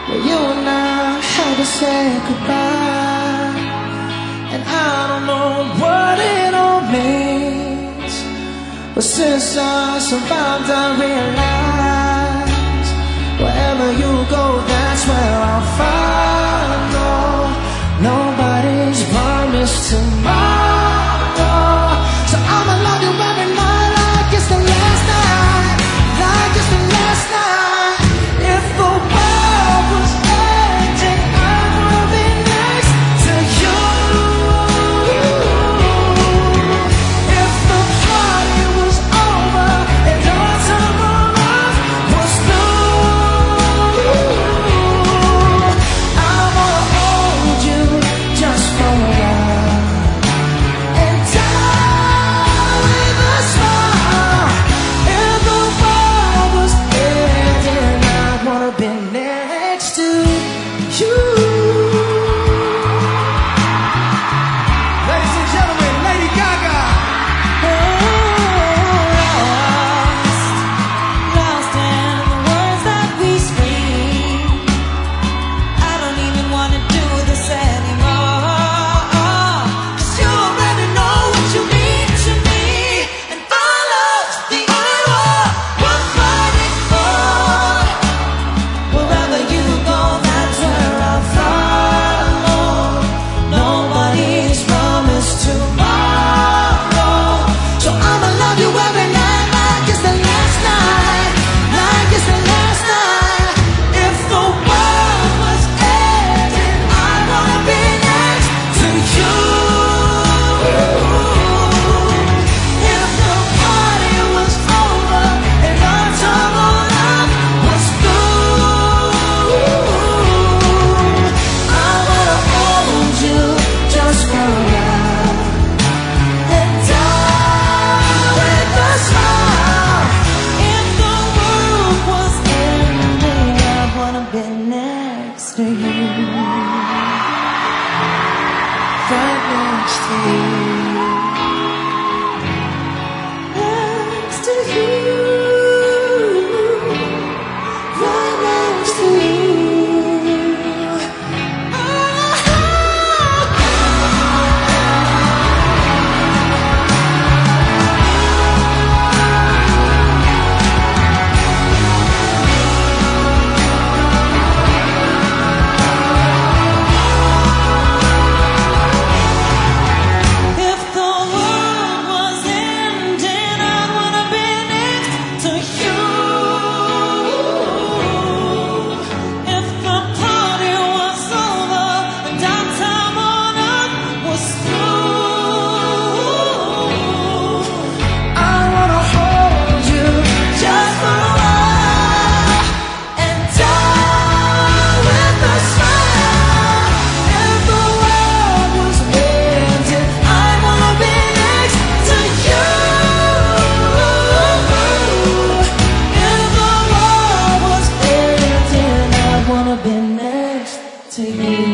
Well, you and I had to say goodbye, and I don't know what it all means, but since I survived I realize wherever you go, that's where I'll follow. Nobody's promised tomorrow, so I'ma love you every night like it's the last night, like it's the last night. If the world was ending, I wanna be next to you. If the party was over and our time on earth was through, I wanna hold you just for a while and die with a smile. If the world was ending, I wanna be next to you. Ladies and gentlemen, Lady Gaga. Lost in the words that we speak. I don't even wanna do this anymore. 'Cause you already know what you mean to me, and follow the only one we're fighting for. Wherever you go, that's where I'll follow. Nobody's promised tomorrow, so I'ma love you every night like it's the last night, like it's the last night. If the world was ending, I wanna be next to you. If the party was over and our time on earth was through, I wanna hold you just for a while and die with a smile. If the world was ending, I wanna be next to you, Right next to you. next to you, right next to you. If the world was ending, I'd wanna be next to you. If the party was over and our time on earth was through, I wanna hold you just for a while and die with a smile. If the world was ending, I wanna be next to you. If the world was ending, I wanna be next to you.